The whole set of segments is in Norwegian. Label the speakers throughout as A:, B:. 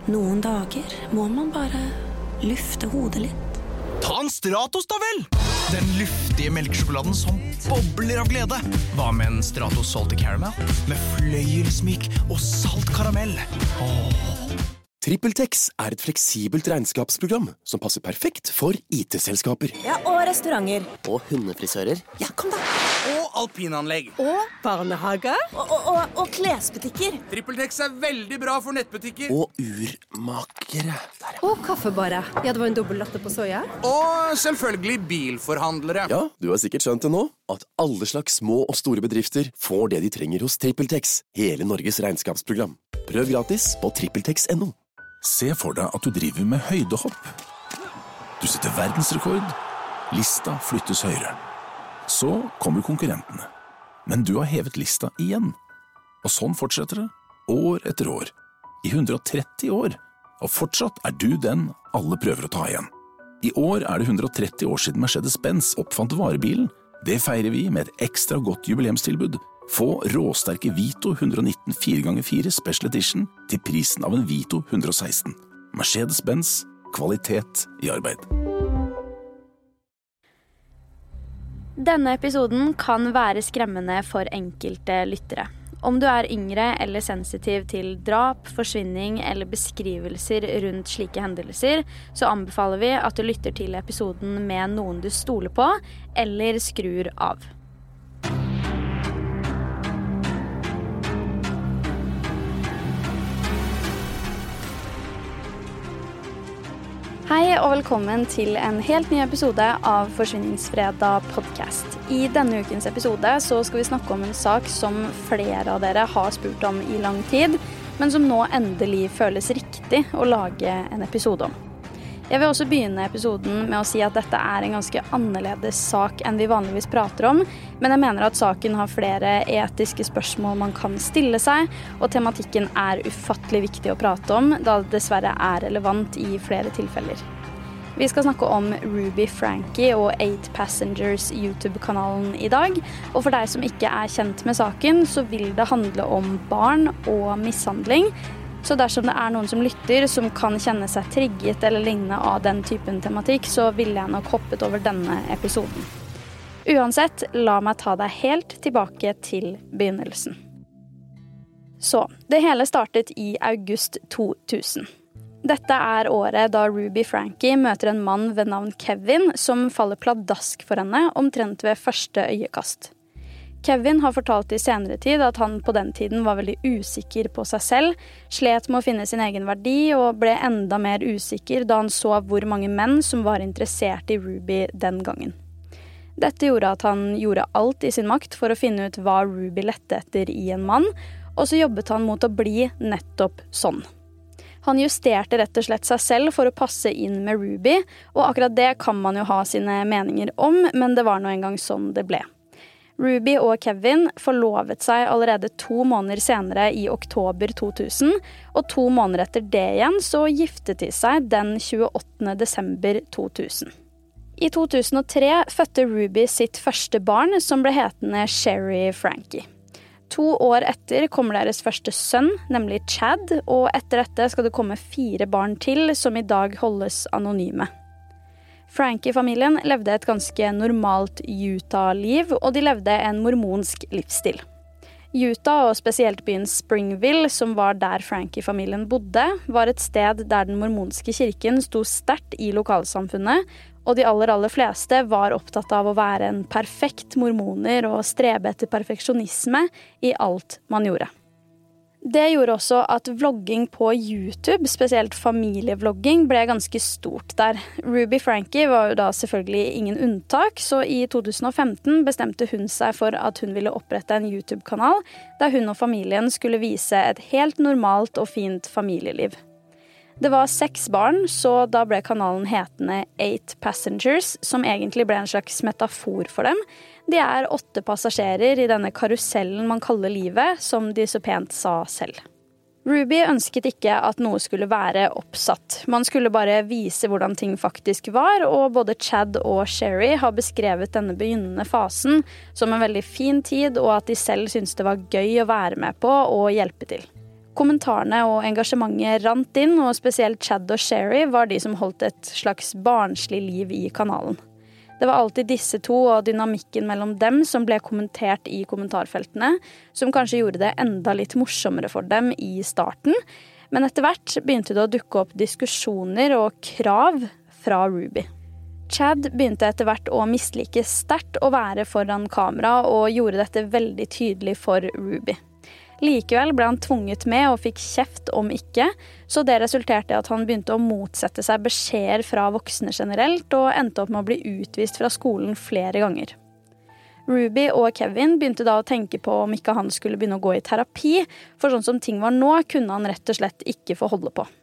A: Noen dager må man bare lufte hodet litt.
B: Ta en Stratos da vel! Den luftige melkesjokoladen som bobler av glede. Hva med en Stratos Salty Caramel? Med fløyelsmyk og salt karamell.
C: TrippelTex et fleksibelt regnskapsprogram som passer perfekt for IT-selskaper.
D: Ja, og restauranter.
C: Og hundefrisører.
D: Ja, kom da.
B: Og alpinanlegg.
D: Og barnehager. Og klesbutikker.
B: TrippelTex veldig bra for nettbutikker.
C: Og urmakere.
D: Og kaffebarer. Ja, det var en dobbelt latte på soja.
B: Og selvfølgelig bilforhandlere.
C: Ja, du har sikkert skjønt det nå, at alle slags små og store bedrifter får det de trenger hos TrippelTex, hele Norges regnskapsprogram. Prøv gratis på trippeltex.no.
E: Se for deg at du driver med høydehopp. Du setter verdensrekord. Lista flyttes høyere. Så kommer konkurrentene. Men du har hevet lista igjen. Og sånn fortsetter det, år etter år. I 130 år. Og fortsatt du den alle prøver å ta igjen. I år det 130 år siden Mercedes-Benz oppfant varebilen. Det feirer vi med et ekstra godt jubileumstilbud. Få råsterke Vito 119 4x4 Special Edition til prisen av en Vito 116. Mercedes-Benz, kvalitet i arbeid.
F: Denne episoden kan være skremmende for enkelte lyttere. Om du yngre eller sensitiv til drap, forsvinning eller beskrivelser rundt slike hendelser, så anbefaler vi at du lytter til episoden med noen du stoler på, eller skrur av. Hei og velkommen til en helt ny episode av Forsvinningsfredag podcast. I denne ukens episode så skal vi snakke om en sak som flere av dere har spurt om i lang tid, men som nå endelig føles riktig å lage en episode om. Jeg vil også begynne episoden med å si at dette en ganske annerledes sak enn vi vanligvis prater om, men jeg mener at saken har flere etiske spørsmål man kan stille seg, og tematikken ufattelig viktig å prate om, da det dessverre relevant i flere tilfeller. Vi skal snakke om Ruby Franke og 8 Passengers YouTube-kanalen i dag, og for deg som ikke kjent med saken, så vil det handle om barn og mishandling. Så dersom det noen som lytter som kan kjenne seg trigget eller lignende av den typen tematikk, så vil jeg nok hoppet over denne episoden. Uansett, la meg ta deg helt tilbake til begynnelsen. Så, det hele startet i august 2000. Dette året da Ruby Franke møter en mann ved navn Kevin som faller pladask for henne omtrent ved første øyekast. Kevin har fortalt i senere tid at han på den tiden var veldig usikker på seg selv, slet med å finne sin egen verdi og ble enda mer usikker da han så hvor mange menn som var interessert i Ruby den gangen. Dette gjorde at han gjorde alt i sin makt for å finne ut hva Ruby lette etter i en mann, og så jobbet han mot å bli nettopp sånn. Han justerte rett og slett seg selv for å passe inn med Ruby, og akkurat det kan man jo ha sine meninger om, men det var nå en gang sånn det ble. Ruby og Kevin forlovet seg allerede 2 måneder senere i oktober 2000, og 2 måneder etter det igjen så giftet de seg den 28. desember 2000. I 2003 fødte Ruby sitt første barn som ble hetende Sherry Franke. 2 år etter kommer deres første sønn, nemlig Chad, og etter dette skal det komme 4 barn til som i dag holdes anonyme. Franke-familien levde et ganske normalt Utah-liv, og de levde en mormonsk livsstil. Utah, og spesielt byen Springville, som var der Franke-familien bodde, var et sted der den mormonske kirken sto sterkt i lokalsamfunnet, og de aller fleste var opptatt av å være en perfekt mormoner og strebe etter perfeksjonisme i alt man gjorde. Det gjorde også at vlogging på YouTube, spesielt familievlogging, ble ganske stort der. Ruby Franke var jo da selvfølgelig ingen unntak, så i 2015 bestemte hun seg for at hun ville opprette en YouTube-kanal, der hun og familien skulle vise et helt normalt og fint familieliv. Det var 6 barn, så da ble kanalen hetende 8 Passengers, som egentlig ble en slags metafor for dem. De 8 passasjerer i denne karusellen man kaller livet, som de så pent sa selv. Ruby ønsket ikke at noe skulle være oppsatt. Man skulle bare vise hvordan ting faktisk var, og både Chad og Sherry har beskrevet denne begynnende fasen som en veldig fin tid, og at de selv syntes det var gøy å være med på og hjelpe til. Kommentarene og engasjementet rant inn, og spesielt Chad og Sherry var de som holdt et slags barnslig liv i kanalen. Det var alltid disse to og dynamikken mellom dem som ble kommentert i kommentarfeltene, som kanskje gjorde det enda litt morsommere for dem i starten, men etter hvert begynte det å dukke opp diskusjoner og krav fra Ruby. Chad begynte etter hvert å mislike sterkt å være foran kamera og gjorde dette veldig tydelig for Ruby. Likevel ble han tvunget med og fikk kjeft om ikke, så det resulterte i at han begynte å motsette seg beskjeder fra voksne generelt og endte opp med å bli utvist fra skolen flere ganger. Ruby og Kevin begynte da å tenke på om ikke han skulle begynne å gå i terapi, for sånn som ting var nå kunne han rett og slett ikke få holde på.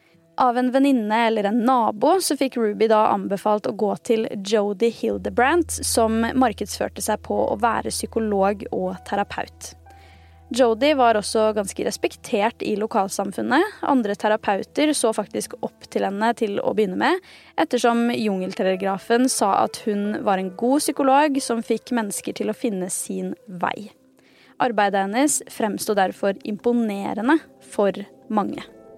F: Av en venninne eller en nabo så fikk Ruby da anbefalt å gå til Jody Hildebrandt, som markedsførte seg på å være psykolog og terapeut. Jody var også ganske respektert i lokalsamfunnet. Andre terapeuter så faktisk opp til henne til å begynne med, ettersom Jungeltelegrafen sa at hun var en god psykolog som fikk mennesker til å finne sin vei. Arbeidet hennes fremstod derfor imponerende for mange.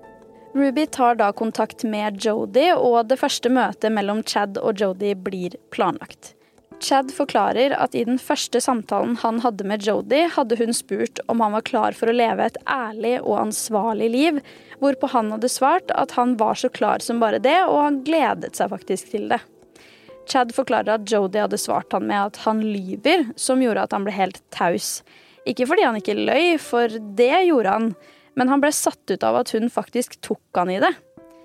F: Ruby tar da kontakt med Jody, og det første møtet mellom Chad og Jody blir planlagt. Chad forklarer at i den første samtalen han hadde med Jody, hadde hun spurt om han var klar for å leve et ærlig og ansvarlig liv, hvorpå han hadde svart at han var så klar som bare det, og han gledet seg faktisk til det. Chad forklarer at Jody hadde svart han med at han lyver, som gjorde at han ble helt taus. Ikke fordi han ikke løy, for det gjorde han, men han ble satt ut av at hun faktisk tok han i det.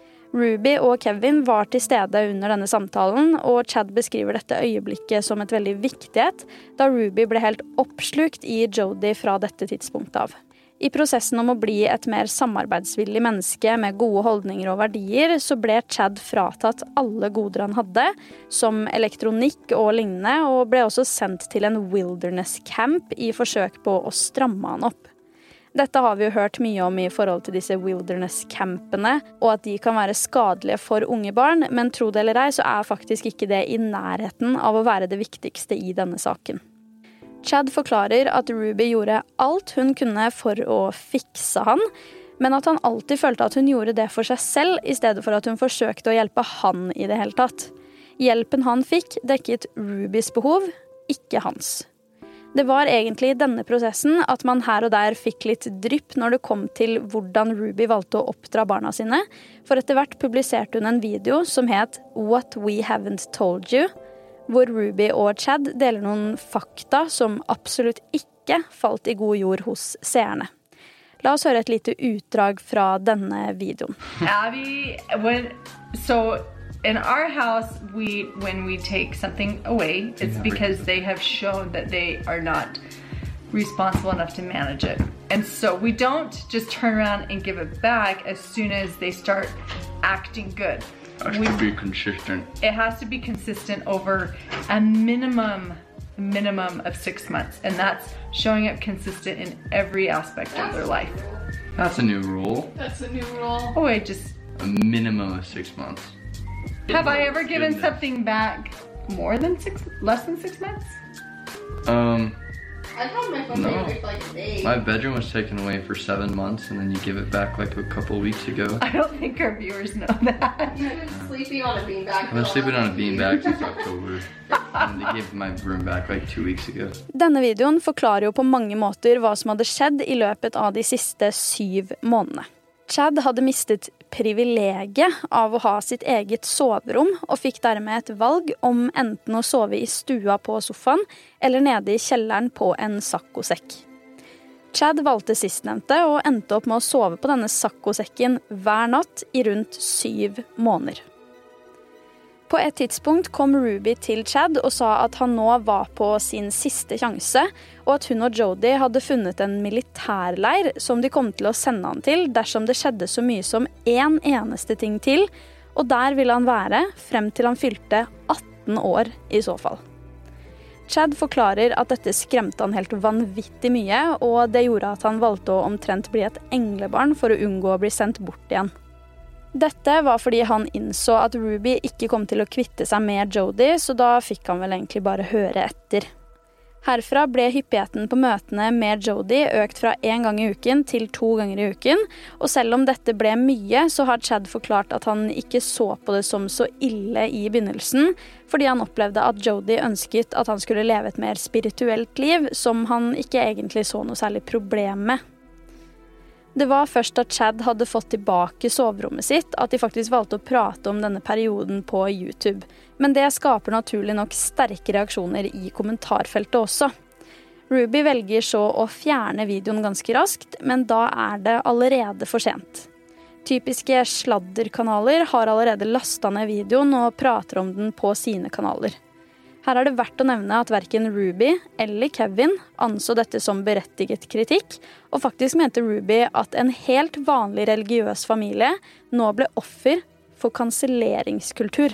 F: Ruby og Kevin var til stede under denne samtalen, og Chad beskriver dette øyeblikket som et veldig viktighet, da Ruby ble helt oppslukt i Jody fra dette tidspunktet av. I prosessen om å bli et mer samarbeidsvillig menneske med gode holdninger og verdier, så ble Chad fratatt alle goder han hadde, som elektronikk og lignende, og ble også sendt til en wilderness camp i forsøk på å stramme han opp. Dette har vi jo hørt mye om i forhold til disse wilderness-campene, og at de kan være skadelige for unge barn, men tro det eller ei, så er faktisk ikke det i nærheten av å være det viktigste i denne saken. Chad forklarer at Ruby gjorde alt hun kunne for å fikse han, men at han alltid følte at hun gjorde det for seg selv, i stedet for at hun forsøkte å hjelpe han i det hele tatt. Hjelpen han fikk dekket Rubys behov, ikke hans. Det var egentlig i denne prosessen at man her og der fikk litt drypp når det kom til hvordan Ruby valgte å oppdra barna sine, for etter hvert publiserte hun en video som het What We Haven't Told You, hvor Ruby og Chad deler noen fakta som absolutt ikke falt i god jord hos seerne. La oss høre et lite utdrag fra denne videoen.
G: In our house, when we take something away, it's because they have shown that they are not responsible enough to manage it. And so we don't just turn around and give it back as soon as they start acting good.
H: It has to be consistent.
G: It has to be consistent over a minimum of 6 months. And that's showing up consistent in every aspect of their life.
H: That's a new rule.
G: Oh wait, just
H: a minimum of 6 months.
G: Have I ever given something back less than 6 months?
H: I thought my phone was like a day. My bedroom was taken away for 7 months, and then you give it back like a couple of weeks ago.
G: I don't think our viewers know that.
I: You've been sleeping on a beanbag.
H: I've been sleeping on a beanbag since October, and they gave my room back like 2 weeks ago.
F: Denne videoen forklarer jo på mange måter hva som hadde skjedd i løpet av de siste 7 månedene. Chad hadde mistet privilegiet av å ha sitt eget soverom, og fikk dermed et valg om enten å sove i stua på sofaen, eller nede i kjelleren på en saccosekk. Chad valgte sistnevnte, og endte opp med å sove på denne saccosekken hver natt i rundt 7 måneder. På et tidspunkt kom Ruby til Chad og sa at han nå var på sin siste sjanse, og at hun og Jody hadde funnet en militærleir som de kom til å sende han til dersom det skjedde så mye som en eneste ting til, og der ville han være frem til han fylte 18 år i så fall. Chad forklarer at dette skremte han helt vanvittig mye, og det gjorde at han valgte å omtrent bli et englebarn for å unngå å bli sendt bort igjen. Dette var fordi han innså at Ruby ikke kom til å kvitte seg med Jody, så da fikk han vel egentlig bare høre etter. Herfra ble hyppigheten på møtene med Jodie økt fra 1 gang i uken til 2 ganger i uken, og selv om dette ble mye, så har Chad forklart at han ikke så på det som så ille i begynnelsen, fordi han opplevde at Jodie ønsket at han skulle leve et mer spirituelt liv, som han ikke egentlig så noe særlig problem med. Det var først da Chad hadde fått tilbake soverommet sitt at de faktisk valgte å prate om denne perioden på YouTube. Men det skaper naturlig nok sterke reaksjoner i kommentarfeltet også. Ruby velger så å fjerne videoen ganske raskt, men da er det allerede for sent. Typiske sladderkanaler har allerede lastet ned videoen og prater om den på sine kanaler. Her er det verdt å nevne at hverken Ruby eller Kevin anså dette som berettiget kritikk, og faktisk mente Ruby at en helt vanlig religiøs familie nå ble offer for kanselleringskultur.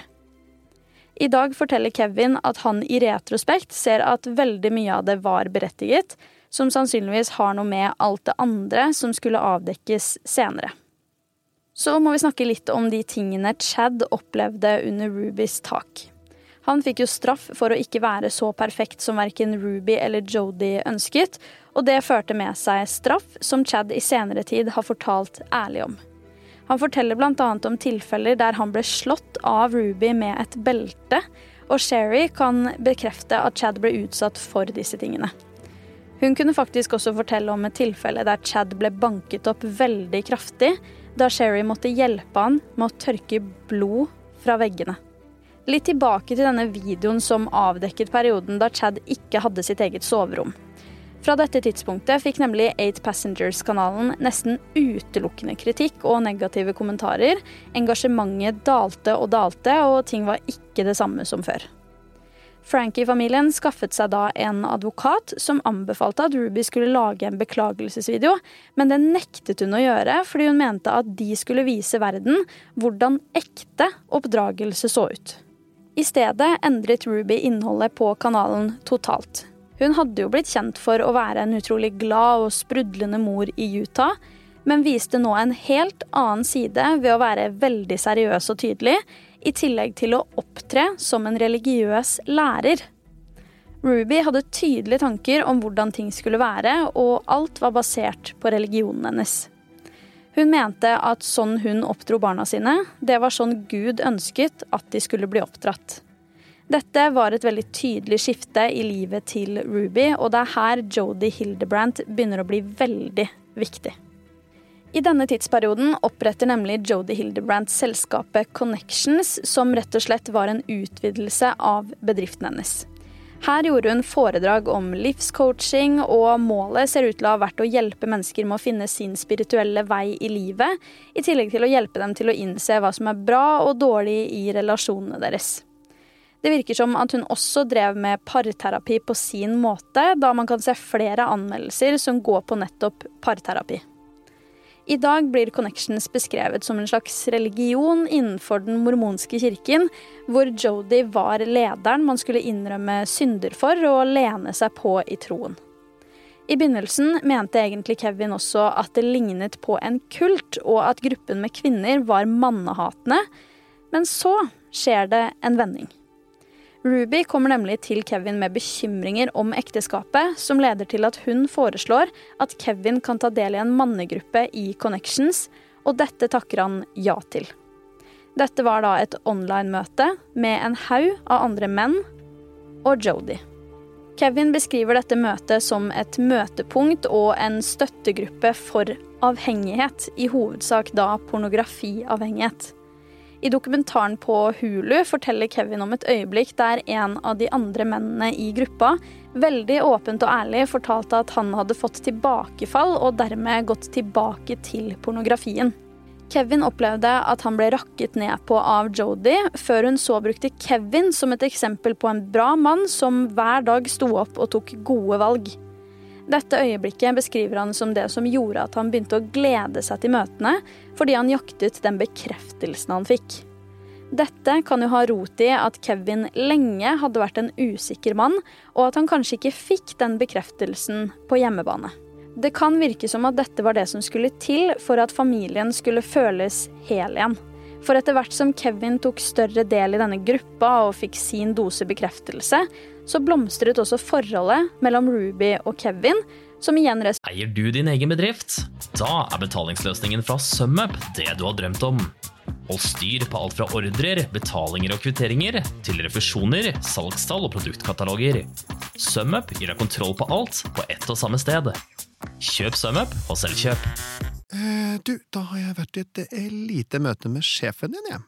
F: I dag forteller Kevin at han i retrospekt ser at veldig mye av det var berettiget, som sannsynligvis har noe med alt det andre som skulle avdekkes senere. Så må vi snakke litt om de tingene Chad opplevde under Rubys tak. Han fikk jo straff for å ikke være så perfekt som hverken Ruby eller Jodie ønsket, og det førte med seg straff som Chad i senere tid har fortalt ærlig om. Han forteller blant annet om tilfeller der han ble slått av Ruby med et belte, og Sherry kan bekrefte at Chad ble utsatt for disse tingene. Hun kunne faktisk også fortelle om et tilfelle der Chad ble banket opp veldig kraftig, da Sherry måtte hjelpe han med å tørke blod fra veggene. Litt tilbake til denne videoen som avdekket perioden da Chad ikke hadde sitt eget soverom. Fra dette tidspunktet fikk nemlig 8 Passengers-kanalen nesten utelukkende kritikk og negative kommentarer. Engasjementet dalte, og ting var ikke det samme som før. Frankie-familien skaffet seg da en advokat som anbefalte at Ruby skulle lage en beklagelsesvideo, men det nektet hun å gjøre fordi hun mente at de skulle vise verden hvordan ekte oppdragelse så ut. I stedet endret Ruby innholdet på kanalen totalt. Hun hadde jo blitt kjent for å være en utrolig glad og sprudlende mor i Utah, men viste nå en helt annen side ved å være veldig seriøs og tydelig, i tillegg til å opptre som en religiøs lærer. Ruby hadde tydelige tanker om hvordan ting skulle være, og alt var basert på religionen hennes. Hun mente at sånn hun oppdro barna sine, det var sånn Gud ønsket at de skulle bli oppdratt. Dette var et veldig tydelig skifte i livet til Ruby, og det er her Jodie Hildebrandt begynner å bli veldig viktig. I denne tidsperioden oppretter nemlig Jodie Hildebrandt selskapet Connections, som rett og slett var en utvidelse av bedriften hennes. Her gjorde hun foredrag om livscoaching, og målet ser ut til å ha vært å hjelpe mennesker med å finne sin spirituelle vei i livet, i tillegg til å hjelpe dem til å innse hva som er bra og dårlig i relasjonene deres. Det virker som at hun også drev med parterapi på sin måte, da man kan se flere anmeldelser som går på nettopp parterapi. I dag blir Connections beskrevet som en slags religion innenfor den mormonske kirken, hvor Jodie var lederen man skulle innrømme synder for og lene seg på i troen. I begynnelsen mente egentlig Kevin også at det lignet på en kult, og at gruppen med kvinner var mannehatende, men så skjer det en vending. Ruby kommer nemlig til Kevin med bekymringer om ekteskapet, som leder til at hun foreslår at Kevin kan ta del i en mannegruppe i Connections, og dette takker han ja til. Dette var da et online-møte med en haug av andre menn og Jodie. Kevin beskriver dette møtet som et møtepunkt og en støttegruppe for avhengighet, i hovedsak da pornografiavhengighet. I dokumentaren på Hulu forteller Kevin om et øyeblikk der en av de andre mennene i gruppa veldig åpent og ærlig fortalte at han hadde fått tilbakefall og dermed gått tilbake til pornografien. Kevin opplevde at han ble rakket ned på av Jodie, før hun så brukte Kevin som et eksempel på en bra mann som hver dag sto opp og tok gode valg. Dette øyeblikket beskriver han som det som gjorde at han begynte å glede seg til møtene, fordi han jaktet den bekreftelsen han fikk. Dette kan jo ha rot i at Kevin lenge hadde vært en usikker mann, og at han kanskje ikke fikk den bekreftelsen på hjemmebane. Det kan virke som at dette var det som skulle til for at familien skulle føles hel igjen. For etter hvert som Kevin tok større del i denne gruppa og fikk sin dose bekreftelse, så blomstret også forholdet mellom Ruby og Kevin, som igjen
J: Eier du din egen bedrift? Da betalingsløsningen fra SumUp det du har drømt om. Hold styr på alt fra ordrer, betalinger og kvitteringer, til refusjoner, salgstall og produktkataloger. SumUp gir deg kontroll på alt på ett og samme sted. Kjøp SumUp og Selvkjøp.
K: Da har jeg vært i et lite møte med sjefen din, jeg.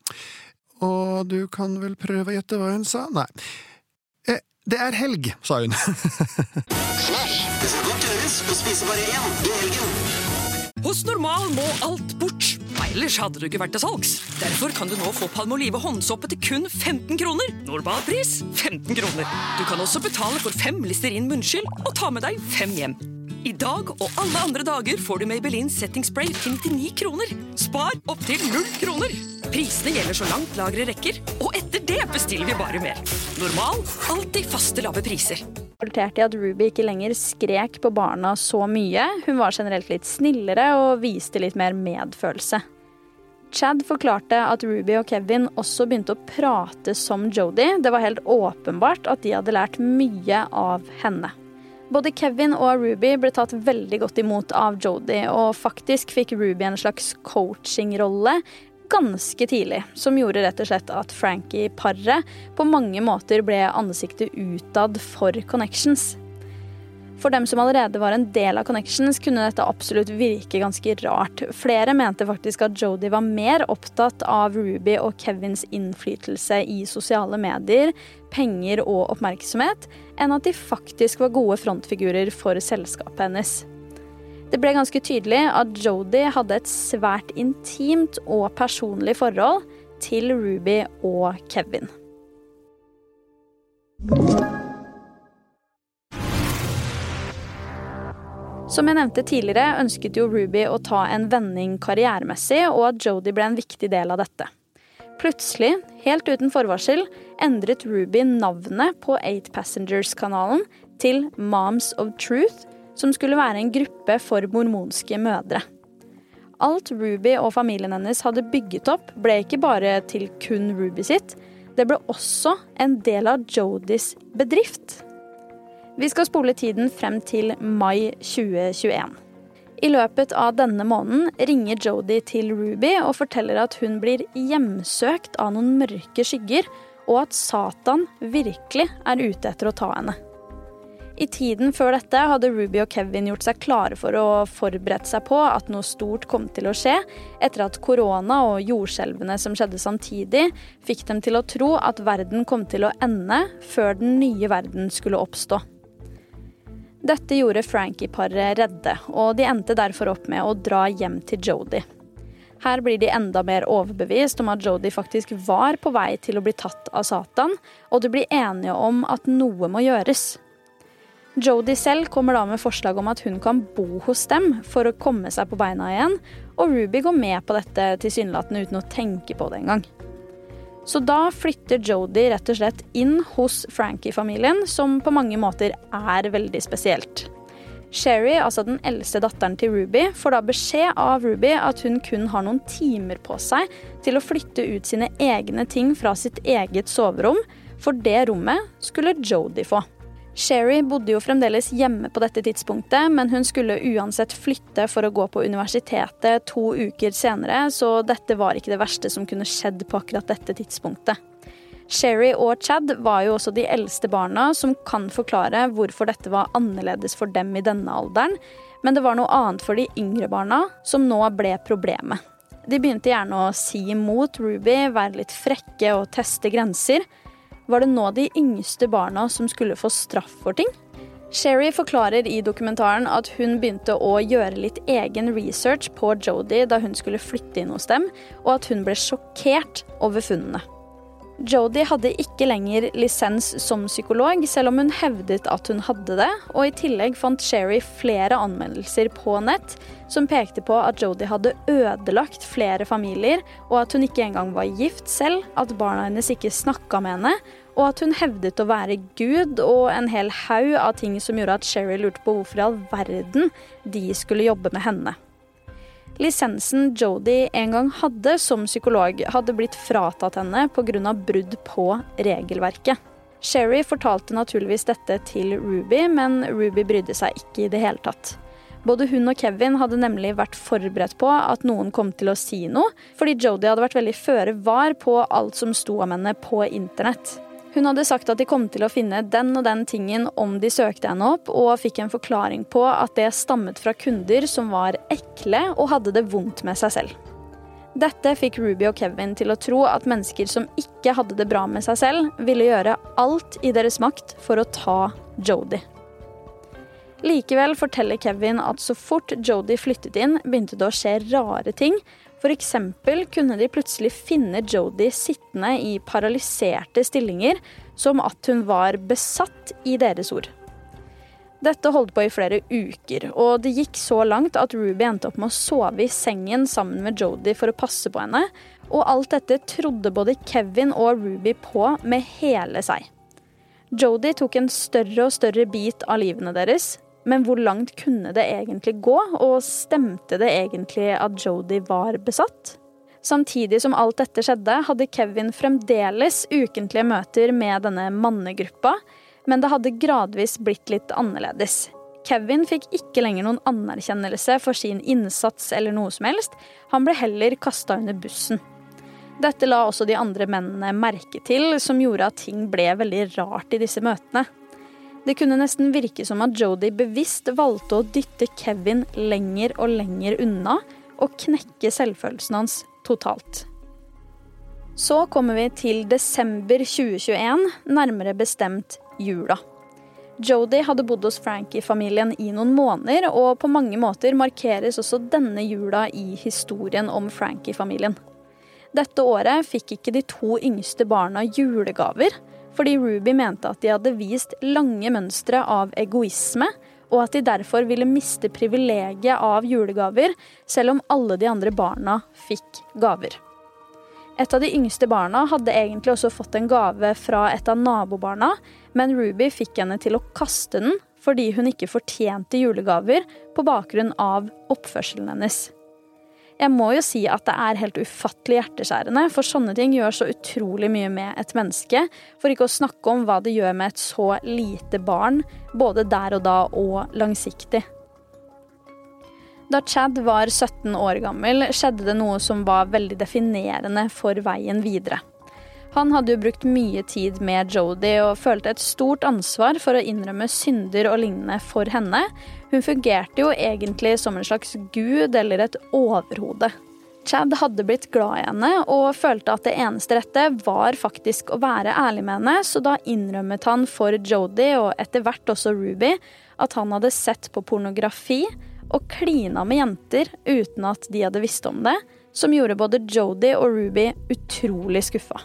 K: Og du kan vel prøve å gjette hva hun sa? Nei. Det helg, sa hun.
L: Flash, det skal godt gjøres å spise bare én i helgen.
M: Hos Normal må alt bort. Ellers hadde du ikke vært til salgs. Derfor kan du nå få Palmolive håndsoppe til kun 15 kroner. Normalpris 15 kroner. Du kan også betale for 5 Listerin munnskyld og ta med deg 5 hjem. I dag og alle andre dager får du Maybelline Setting Spray til 99 kroner. Spar opp til 0 kroner. Prisene gjelder så langt lageret rekker, og etter det bestiller vi bare mer. Normal, alltid faste lave priser.
F: Resulterte i at Ruby ikke lenger skrek på barna så mye. Hun var generelt litt snillere og viste litt mer medfølelse. Chad forklarte at Ruby og Kevin også begynte å prate som Jodie. Det var helt åpenbart at de hadde lært mye av henne. Både Kevin og Ruby ble tatt veldig godt imot av Jodie, og faktisk fikk Ruby en slags coaching-rolle ganske tidlig, som gjorde rett og slett at Frankie-paret på mange måter ble ansiktet utad for Connections. For dem som allerede var en del av Connections, kunne dette absolutt virke ganske rart. Flere mente faktisk at Jodie var mer opptatt av Ruby og Kevins innflytelse i sosiale medier, penger og oppmerksomhet, enn at de faktisk var gode frontfigurer for selskapet hennes. Det ble ganske tydelig at Jodie hadde et svært intimt og personlig forhold til Ruby og Kevin. Som jeg nevnte tidligere, ønsket jo Ruby å ta en vending karrieremessig, og at Jodie ble en viktig del av dette. Plutselig, helt uten forvarsel, endret Ruby navnet på 8 Passengers-kanalen til Moms of Truth, som skulle være en gruppe for mormonske mødre. Alt Ruby og familien hennes hadde bygget opp ble ikke bare til kun Ruby sitt, det ble også en del av Jodies bedrift. Vi skal spole tiden frem til mai 2021. I løpet av denne måneden ringer Jodie til Ruby og forteller at hun blir hjemsøkt av noen mørke skygger, og at Satan virkelig er ute etter å ta henne. I tiden før dette hadde Ruby og Kevin gjort seg klare for å forberede seg på at noe stort kom til å skje, etter at korona og jordskjelvene som skjedde samtidig fikk dem til å tro at verden kom til å ende før den nye verden skulle oppstå. Dette gjorde Frankie-paret redde, og de endte derfor opp med å dra hjem til Jodie. Her blir de enda mer overbevist om at Jodie faktisk var på vei til å bli tatt av Satan, og de blir enige om at noe må gjøres. Jodie selv kommer da med forslag om at hun kan bo hos dem for å komme seg på beina igjen, og Ruby går med på dette tilsynelatende uten å tenke på det engang. Så da flytter Jodie rett og slett inn hos Frankie-familien, som på mange måter er veldig spesielt. Sherry, altså den eldste datteren til Ruby, får da beskjed av Ruby at hun kun har noen timer på seg til å flytte ut sine egne ting fra sitt eget soverom, for det rommet skulle Jodie få. Sherry bodde jo fremdeles hjemme på dette tidspunktet, men hun skulle uansett flytte for å gå på universitetet 2 uker senere, så dette var ikke det verste som kunne skjedd på akkurat dette tidspunktet. Sherry og Chad var jo også de eldste barna, som kan forklare hvorfor dette var annerledes for dem i denne alderen, men det var noe annet for de yngre barna, som nå ble problemet. De begynte gjerne å si imot Ruby, være litt frekke og teste grenser. Var det nå de yngste barna som skulle få straff for ting? Sherry forklarer i dokumentaren at hun begynte å gjøre litt egen research på Jodie da hun skulle flytte inn hos dem, og at hun ble sjokkert over funnene. Jodie hadde ikke lenger lisens som psykolog, selv om hun hevdet at hun hadde det, og i tillegg fant Sherry flere anmeldelser på nett som pekte på at Jodie hadde ødelagt flere familier, og at hun ikke engang var gift selv, at barna hennes ikke snakket med henne, og at hun hevdet å være Gud, og en hel haug av ting som gjorde at Sherry lurte på hvorfor i all verden de skulle jobbe med henne. Lisensen Jodie en gang hadde som psykolog hadde blitt fratatt henne på grunn av brudd på regelverket. Sherry fortalte naturligvis dette til Ruby, men Ruby brydde seg ikke i det hele tatt. Både hun og Kevin hadde nemlig vært forberedt på at noen kom til å si noe, fordi Jodie hadde vært veldig føre var på alt som sto om henne på internett. Hun hadde sagt at de kom til å finne den og den tingen om de søkte henne opp, og fikk en forklaring på at det stammet fra kunder som var ekle og hadde det vondt med seg selv. Dette fikk Ruby og Kevin til å tro at mennesker som ikke hadde det bra med seg selv, ville gjøre alt i deres makt for å ta Jodie. Likevel forteller Kevin at så fort Jodie flyttet inn, begynte det å skje rare ting. For eksempel kunne de plutselig finne Jodie sittende i paralyserte stillinger, som at hun var besatt i deres ord. Dette holdt på i flere uker, og det gikk så langt at Ruby endte opp med å sove i sengen sammen med Jodie for å passe på henne, og alt dette trodde både Kevin og Ruby på med hele seg. Jodie tok en større og større bit av livene deres, men hvor langt kunne det egentlig gå, og stemte det egentlig at Jodie var besatt? Samtidig som alt dette skjedde, hadde Kevin fremdeles ukentlige møter med denne mannegruppa, men det hadde gradvis blitt litt annerledes. Kevin fikk ikke lenger noen anerkjennelse for sin innsats eller noe som helst, han ble heller kastet under bussen. Dette la også de andre mennene merke til, som gjorde at ting ble veldig rart i disse møtene. Det kunne nesten virke som at Jodie bevisst valgte å dytte Kevin lenger og lenger unna og knekke selvfølelsen hans totalt. Så kommer vi til desember 2021, nærmere bestemt jula. Jodie hadde bodd hos Frankie-familien i noen måneder, og på mange måter markeres også denne jula i historien om Frankie-familien. Dette året fikk ikke de 2 yngste barna julegaver, fordi Ruby mente at de hadde vist lange mønstre av egoisme, og at de derfor ville miste privilegiet av julegaver, selv om alle de andre barna fikk gaver. Et av de yngste barna hadde egentlig også fått en gave fra et av nabobarna, men Ruby fikk henne til å kaste den, fordi hun ikke fortjente julegaver på bakgrunn av oppførselen hennes. Jeg må jo si at det er helt ufattelig hjerteskjærende, for sånne ting gjør så utrolig mye med et menneske, for ikke å snakke om hva det gjør med et så lite barn, både der og da og langsiktig. Da Chad var 17 år gammel, skjedde det noe som var veldig definerende for veien videre. Han hadde jo brukt mye tid med Jodie og følte et stort ansvar for å innrømme synder og lignende for henne. Hun fungerte jo egentlig som en slags gud eller et overhode. Chad hadde blitt glad i henne og følte at det eneste rette var faktisk å være ærlig med henne, så da innrømmet han for Jodie og etter hvert også Ruby at han hadde sett på pornografi og klina med jenter uten at de hadde visst om det, som gjorde både Jodie og Ruby utrolig skuffa.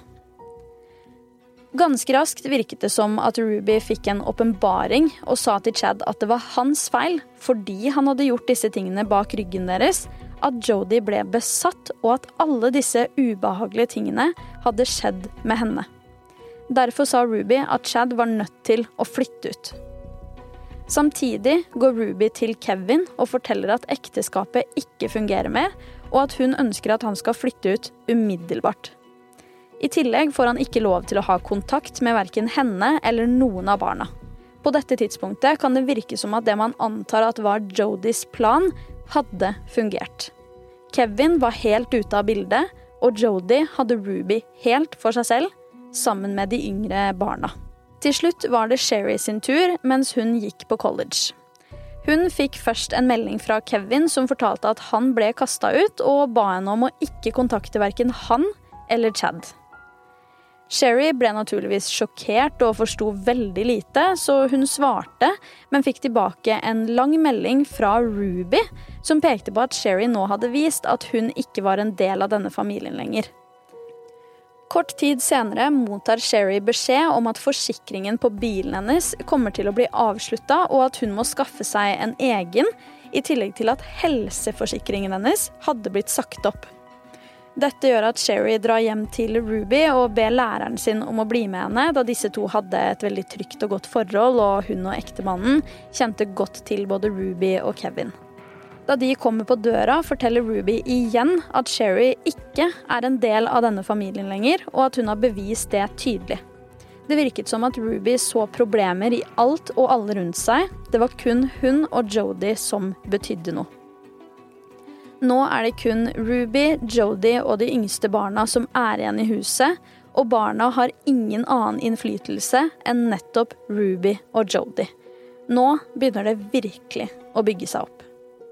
F: Ganske raskt virket det som at Ruby fikk en åpenbaring og sa til Chad at det var hans feil, fordi han hadde gjort disse tingene bak ryggen deres, at Jodie ble besatt og at alle disse ubehagelige tingene hadde skjedd med henne. Derfor sa Ruby at Chad var nødt til å flytte ut. Samtidig går Ruby til Kevin og forteller at ekteskapet ikke fungerer mer, og at hun ønsker at han skal flytte ut umiddelbart. I tillegg får han ikke lov til å ha kontakt med hverken henne eller noen av barna. På dette tidspunktet kan det virke som at det man antar at var Jodies plan, hadde fungert. Kevin var helt ute av bildet, og Jodie hadde Ruby helt for seg selv, sammen med de yngre barna. Til slutt var det Sherry sin tur, mens hun gikk på college. Hun fikk først en melding fra Kevin som fortalte at han ble kastet ut, og ba henne om å ikke kontakte hverken han eller Chad. Sherry ble naturligvis sjokkert og forstod veldig lite, så hun svarte, men fikk tilbake en lang melding fra Ruby, som pekte på at Sherry nå hadde vist at hun ikke var en del av denne familien lenger. Kort tid senere mottar Sherry beskjed om at forsikringen på bilen hennes kommer til å bli avsluttet, og at hun må skaffe seg en egen, i tillegg til at helseforsikringen hennes hadde blitt sagt opp. Dette gjør at Sherry drar hjem til Ruby og ber læreren sin om å bli med henne, da disse to hadde et veldig trygt og godt forhold, og hun og ektemannen kjente godt til både Ruby og Kevin. Da de kommer på døra, forteller Ruby igjen at Sherry ikke er en del av denne familien lenger, og at hun har bevist det tydelig. Det virket som at Ruby så problemer i alt og alle rundt seg. Det var kun hun og Jody som betydde noe. Nå er det kun Ruby, Jody og de yngste barna som er igjen i huset, og barna har ingen annen innflytelse enn nettopp Ruby og Jody. Nå begynner det virkelig å bygge seg opp.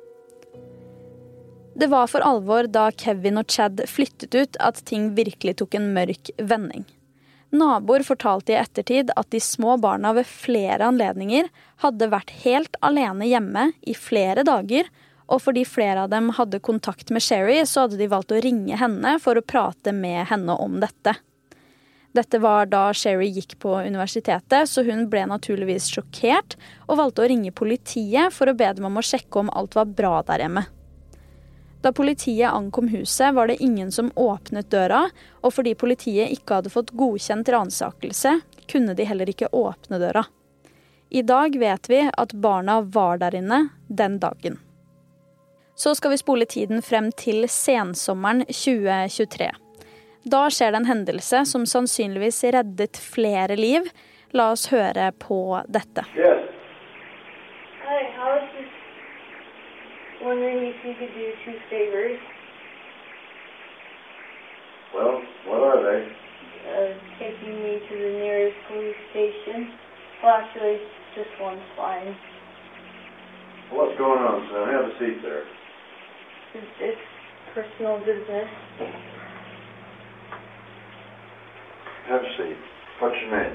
F: Det var for alvor da Kevin og Chad flyttet ut at ting virkelig tok en mørk vending. Naboer fortalte i ettertid at de små barna ved flere anledninger hadde vært helt alene hjemme i flere dager, og fordi flere av dem hadde kontakt med Sherry, så hadde de valgt å ringe henne for å prate med henne om dette. Dette var da Sherry gikk på universitetet, så hun ble naturligvis sjokkert og valgte å ringe politiet for å be dem om å sjekke om alt var bra der hjemme. Da politiet ankom huset, var det ingen som åpnet døra, og fordi politiet ikke hadde fått godkjent ransakelse, kunne de heller ikke åpne døra. I dag vet vi at barna var der inne den dagen. Så skal vi spole tiden frem til sensommeren 2023. Da skjer det en hendelse som sannsynligvis reddet flere liv. La oss høre på dette.
N: Yes. Hi, how is this? Wondering if you could do 2 favors. Well, what are they? Taking me to the nearest police station. Well, actually, just one's fine. What's going on, son? Have a seat there. It's personal business. Have a seat. What's your name?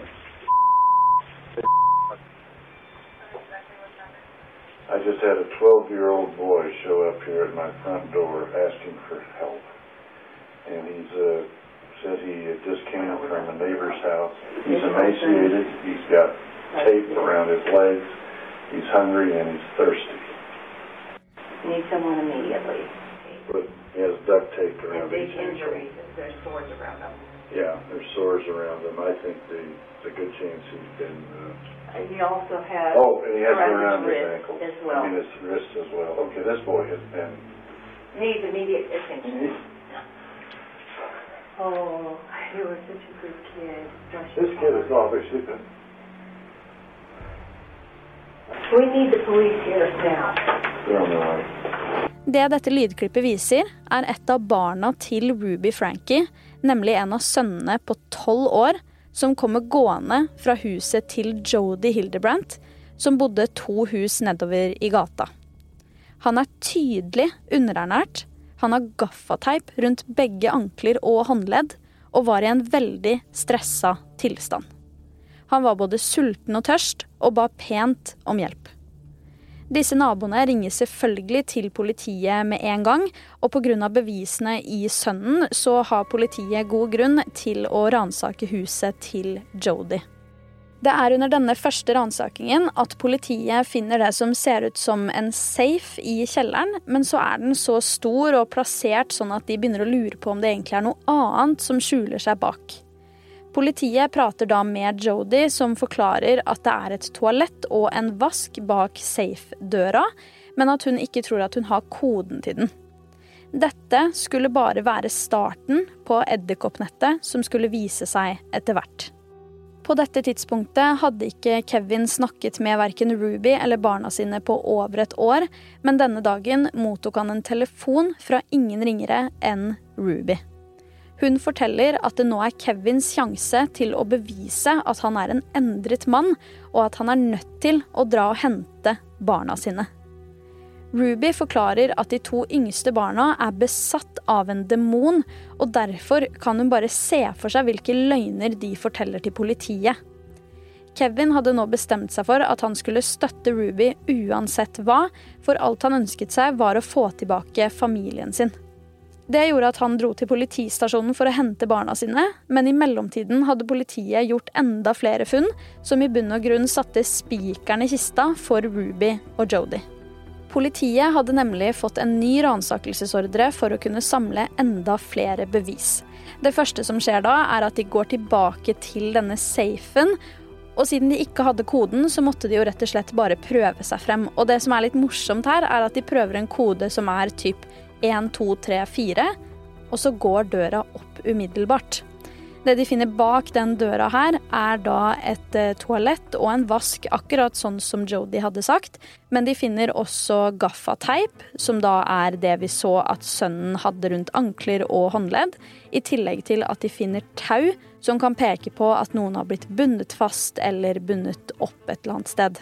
N: I just had a 12-year-old boy show up here at my front door asking for help. And he says he just came from a neighbor's house. He's emaciated. He's got tape around his legs. He's hungry and he's thirsty. Need someone immediately. But he has duct tape around his injuries. There's sores around him. Yeah, there's sores around him. I think there's a good chance he's been... He also has... Oh, and he has it around his ankle. As well. I mean, his wrist as well. Okay, this boy has been... Needs immediate attention. Oh, you were such a good kid. This kid is obviously been... We need the police here now. They're on the way.
F: Det dette lydklippet viser, er et av barna til Ruby Frankie, nemlig en av sønnene på 12 år, som kommer gående fra huset til Jody Hildebrandt, som bodde 2 hus nedover i gata. Han er tydelig underernært, han har gaffateip rundt begge ankler og håndledd, og var i en veldig stresset tilstand. Han var både sulten og tørst, og ba pent om hjelp. Disse naboene ringer selvfølgelig til politiet med en gang, og på grunn av bevisene i sønnen så har politiet god grunn til å ransake huset til Jody. Det er under denne første ransakingen at politiet finner det som ser ut som en safe i kjelleren, men så er den så stor og plassert sånn at de begynner å lure på om det egentlig er noe annet som skjuler seg bak. Politiet prater da med Jody, som forklarer at det er et toalett og en vask bak safe-døra, men at hun ikke tror at hun har koden til den. Dette skulle bare være starten på edderkoppnettet som skulle vise seg etter hvert. På dette tidspunktet hadde ikke Kevin snakket med hverken Ruby eller barna sine på over et år, men denne dagen mottok han en telefon fra ingen ringere enn Ruby. Hun forteller at det nå er Kevins sjanse til å bevise at han er en endret mann, og at han er nødt til å dra og hente barna sine. Ruby forklarer at de 2 yngste barna er besatt av en demon, og derfor kan hun bare se for seg hvilke løgner de forteller til politiet. Kevin hadde nå bestemt seg for at han skulle støtte Ruby uansett hva, for alt han ønsket seg var å få tilbake familien sin. Det gjorde at han dro til politistasjonen for å hente barna sine, men i mellomtiden hadde politiet gjort enda flere funn, som i bunn og grunn satte spikeren i kista for Ruby og Jody. Politiet hadde nemlig fått en ny ransakelsesordre for å kunne samle enda flere bevis. Det første som skjer da er at de går tilbake til denne safen, Og siden de ikke hadde koden, så måtte de jo rett og slett bare prøve seg frem. Og det som litt morsomt her, at de prøver en kode som typ 1, 2, 3, 4, og så går døra opp umiddelbart. Det de finner bak den døra her, da et toalett og en vask, akkurat sånn som Jodie hadde sagt. Men de finner også gaffateip, som da det vi så at sønnen hadde rundt ankler og håndledd, i tillegg til at de finner tau, som kan peke på at noen har blitt bundet fast eller bundet opp et eller annet sted.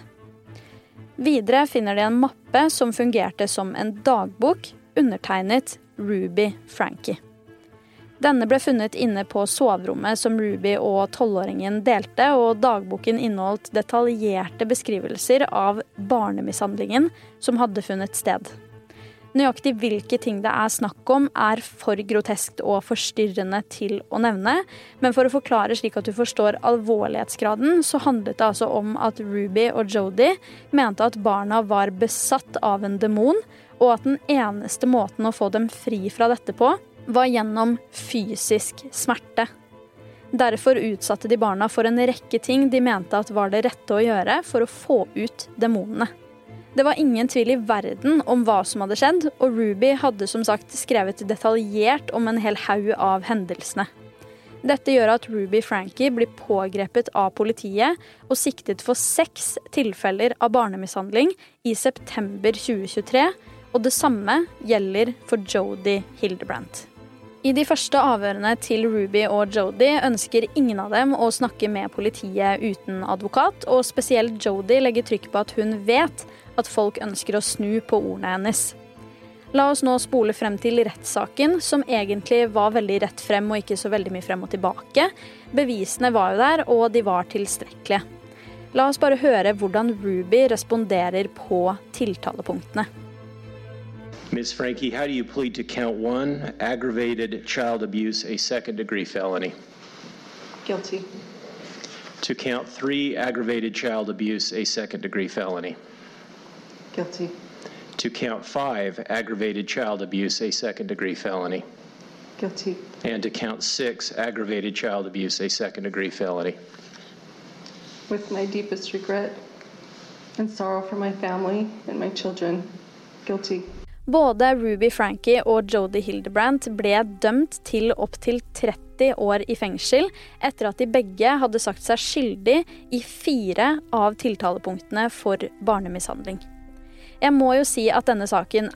F: Videre finner de en mappe som fungerte som en dagbok, undertegnet Ruby Frankie. Denne ble funnet inne på soverommet som Ruby og 12-åringen delte, og dagboken inneholdt detaljerte beskrivelser av barnemishandlingen som hadde funnet sted. Nøyaktig hvilke ting det snakk om for groteskt og forstyrrende til å nevne, men for å forklare slik at du forstår alvorlighetsgraden, så handlet det altså om at Ruby og Jodie mente at barna var besatt av en demon, og at den eneste måten å få dem fri fra dette på, var gjennom fysisk smerte. Derfor utsatte de barna for en rekke ting de mente at var det rette å gjøre for å få ut demonene. Det var ingen tvil i verden om hva som hadde skjedd, og Ruby hadde som sagt skrevet detaljert om en hel haug av hendelsene. Dette gjør at Ruby Frankie blir pågrepet av politiet og siktet for 6 tilfeller av barnemishandling i september 2023, og det samme gjelder for Jodie Hildebrandt. I de første avhørene til Ruby og Jodie ønsker ingen av dem å snakke med politiet uten advokat, og spesielt Jodie legger trykk på at hun vet at folk ønsker å snu på ordene hennes. La oss nå spole frem til rettssaken, som egentlig var veldig rett frem og ikke så veldig mye frem og tilbake. Bevisene var jo der, og de var tilstrekkelige. La oss bare høre hvordan Ruby responderer på tiltalepunktene.
O: Ms. Frankie, how do you plead to count 1, aggravated child abuse, a second-degree felony?
I: Guilty.
O: To count 3, aggravated child abuse, a second-degree felony?
I: Guilty.
O: To count 5, aggravated child abuse, a second-degree felony?
I: Guilty.
O: And to count 6, aggravated child abuse, a second-degree felony?
I: With my deepest regret and sorrow for my family and my children, guilty.
F: Både Ruby Frankie og Jodie Hildebrandt ble dømt til opp til 30 år i fengsel etter at de begge hadde sagt seg skyldig i 4 av tiltalepunktene for barnemishandling. Jeg må jo si at denne saken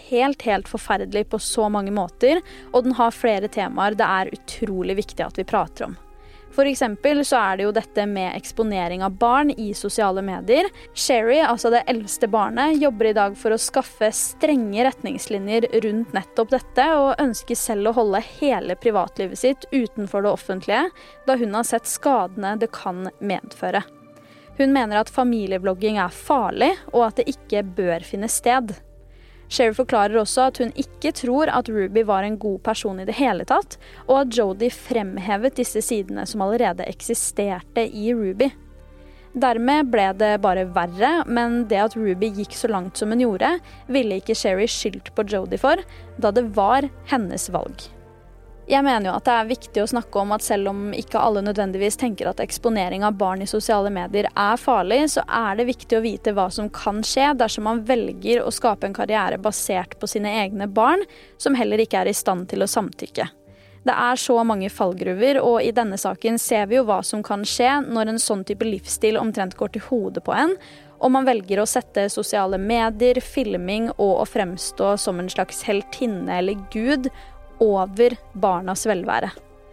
F: helt forferdelig på så mange måter, og den har flere temaer det utrolig viktig at vi prater om. For eksempel så det jo dette med eksponering av barn i sosiale medier. Sherry, altså det eldste barnet, jobber i dag for å skaffe strenge retningslinjer rundt nettopp dette, og ønsker selv å holde hele privatlivet sitt utenfor det offentlige, da hun har sett skadene det kan medføre. Hun mener at familieblogging farlig, og at det ikke bør finne sted. Sherry forklarer også at hun ikke tror at Ruby var en god person i det hele tatt, og at Jodie fremhevet disse sidene som allerede eksisterte i Ruby. Dermed ble det bare verre, men det at Ruby gikk så langt som hun gjorde, ville ikke Sherry skyldt på Jodie for, da det var hennes valg. Jeg mener jo at det viktig å snakke om at selv om ikke alle nødvendigvis tenker at eksponering av barn i sosiale medier farlig, så det viktig å vite hva som kan skje dersom man velger å skape en karriere basert på sine egne barn, som heller ikke i stand til å samtykke. Det så mange fallgruver, og i denne saken ser vi jo hva som kan skje når en sånn type livsstil omtrent går til hodet på en, og man velger å sette sosiale medier, filming og å fremstå som en slags heltinne eller gud over barnas velvære.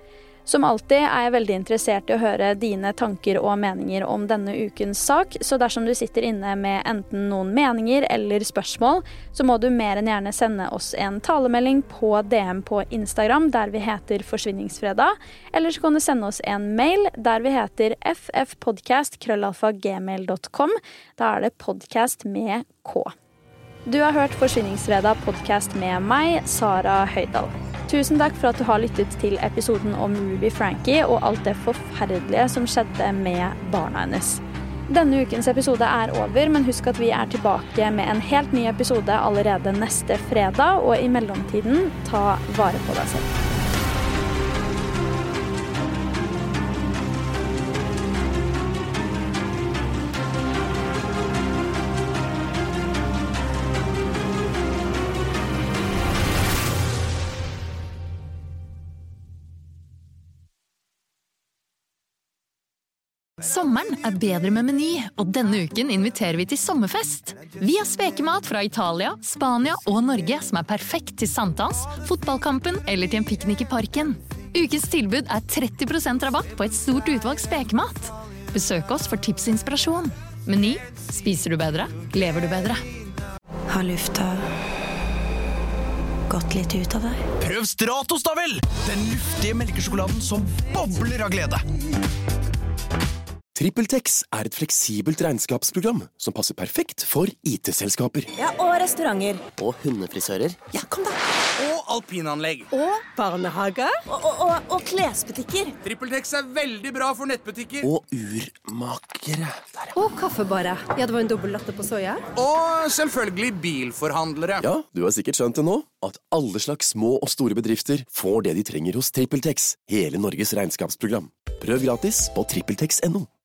F: Som alltid jeg veldig interessert i å høre dine tanker og meninger om denne ukens sak, så dersom du sitter inne med enten noen meninger eller spørsmål, så må du mer enn gjerne sende oss en talemelding på DM på Instagram, der vi heter Forsvinningsfredag, eller så kan du sende oss en mail, der vi heter ffpodcast@gmail.com. Da det podcast med K. Du har hørt Forsvinningsfredag podcast med meg, Sara Høydal. Tusen takk for at du har lyttet til episoden om Ruby Frankie og alt det forferdelige som skjedde med barna hennes. Denne ukens episode over, men husk at vi tilbake med en helt ny episode allerede neste fredag, og i mellomtiden, ta vare på deg selv.
P: Sommeren bedre med Meny, og denne uken inviterer vi til sommerfest. Vi har spekemat fra Italia, Spania og Norge som perfekt til sankthans, fotballkampen eller til en piknik i parken. Ukens tilbud 30% rabatt på et stort utvalg spekemat. Besøk oss for tips og inspirasjon. Meny, spiser du bedre, lever du bedre.
A: Har lufta gått litt ut av deg?
B: Prøv Stratos da vel! Den luftige melkesjokoladen som bobler av glede.
C: TrippelTex et fleksibelt regnskapsprogram som passer perfekt for IT-selskaper.
D: Ja, og restauranter.
Q: Og hundefrisører.
D: Ja, kom da.
R: Og alpinanlegg.
D: Og barnehager. Og klesbutikker.
R: TrippelTex veldig bra for nettbutikker.
C: Og urmakere.
D: Og kaffebarer. Ja, det var en dobbel latte på soya.
R: Og selvfølgelig bilforhandlere.
C: Ja, du har sikkert skjønt det nå, at alle slags små og store bedrifter får det de trenger hos TrippelTex, hele Norges regnskapsprogram. Prøv gratis på TrippelTex.no.